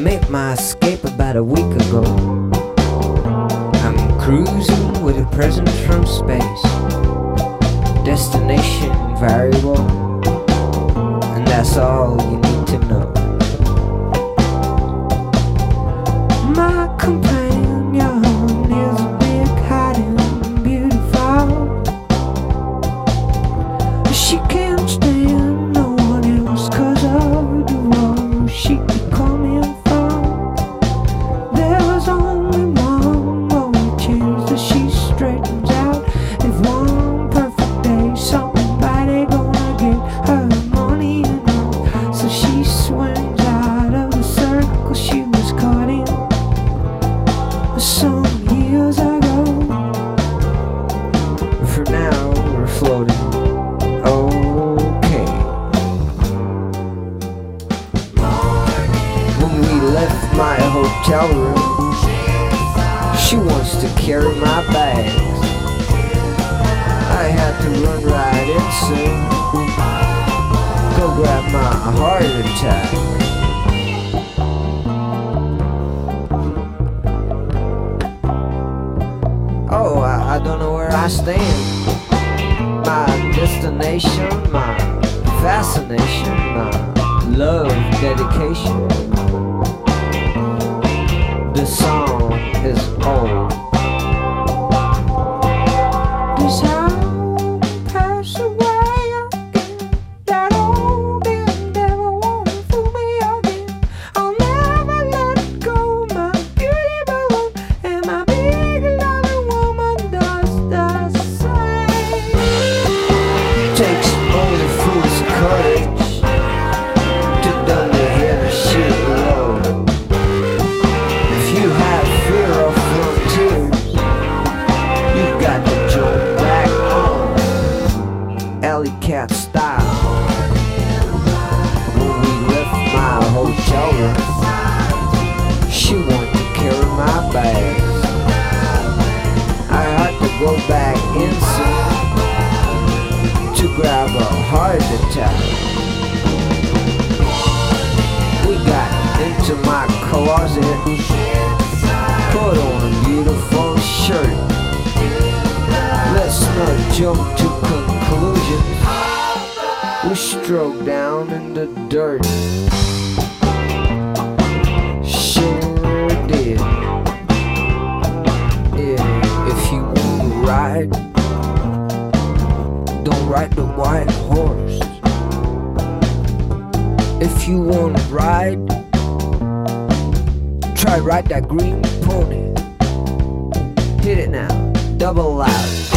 made my escape about a week ago. I'm cruising with a present from space. Destination variable, and that's all you need to know. My companion is a big hiding beautiful. She can't stand no one else 'cause of the world she could come in from. There was only one more chance that she straightens out. If one perfect day somebody gonna get her money enough, so she swings out of the circle she was caught in some years ago. For now we're floating okay. When we left my hotel room, she wants to carry my bags. I had to run right in soon, go grab my heart attack. Oh, I don't know where I stand. My destination, my fascination, my love dedication. This song is old. This hour pass away again. That old damn devil won't fool me again. I'll never let go my beauty balloon, and my big loving woman does the same. Takes only fool's courage to done the head of shit low. If you have fear of frontiers, you got to jump back on alley cat style. When we left my hotel room, she wanted to carry my bags. I had to go back inside to grab a heart attack. We got into my closet, put on a beautiful shirt. Let's not jump to conclusions. We stroke down in the dirt. Sure did. Yeah, if you want to ride, don't ride the white horse. If you want to ride, try ride that green pony. Hit it now, double loud.